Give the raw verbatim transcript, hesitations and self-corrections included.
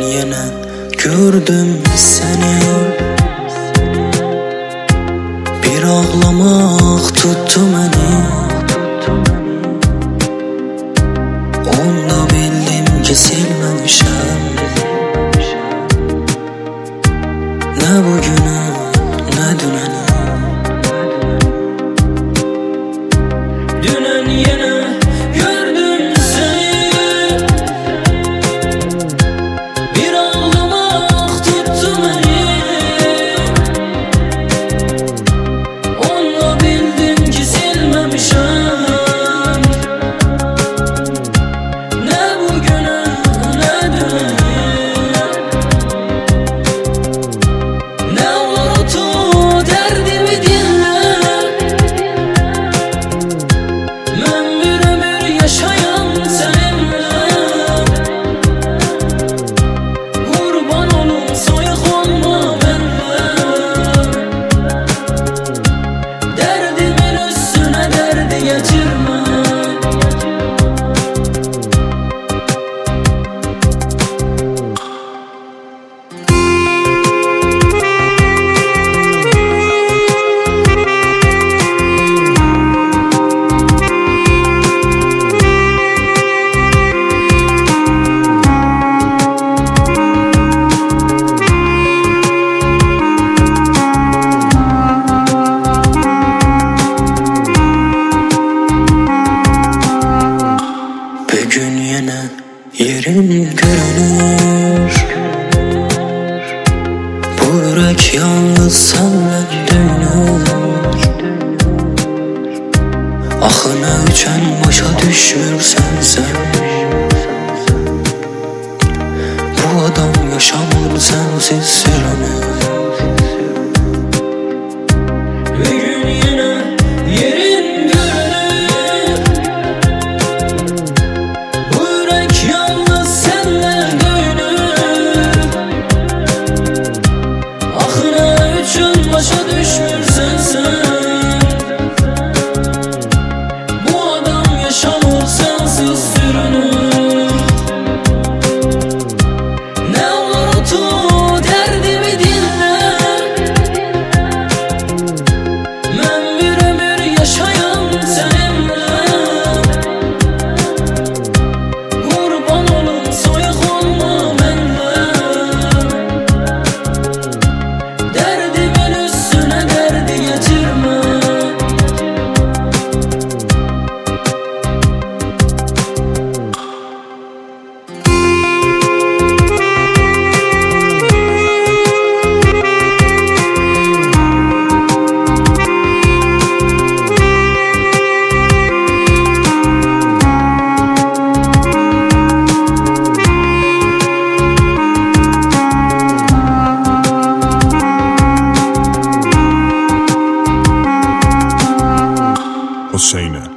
yine gördüm seni. Bir ağlamak tuttu beni. Onda bildim ki silmemişim. Ne bugünü ne düneni. Dünen yine gördüm seni. Bir ağlamak tuttu beni. Onunla bildim ki silmemişim. Ne bugünü ne düneni. Ne olur otur derdimi dinle. Ben bir ömür yaşayan seninle. Kurban olum soyuk olma benimle. Derdimin üstüne derdi getirme. Bir gün yine yerin görünür. Bu yürek yalnız senle dönür. Axına üçen başa düşmürsen sen. Bu adam yaşamır sensiz sürünür. Bir gün yine yerin görünür. Bu yürek yalnız senle dönür. Axına üçün başa düşmürsen sen. Bu adam yaşamır sensiz sürünür. Ne olur otur derdimi dinle. Ben bir ömür yaşayan seninle. Kurban olum soyuk olma benimle. Derdimin üstüne derdi getirme. Hosseina.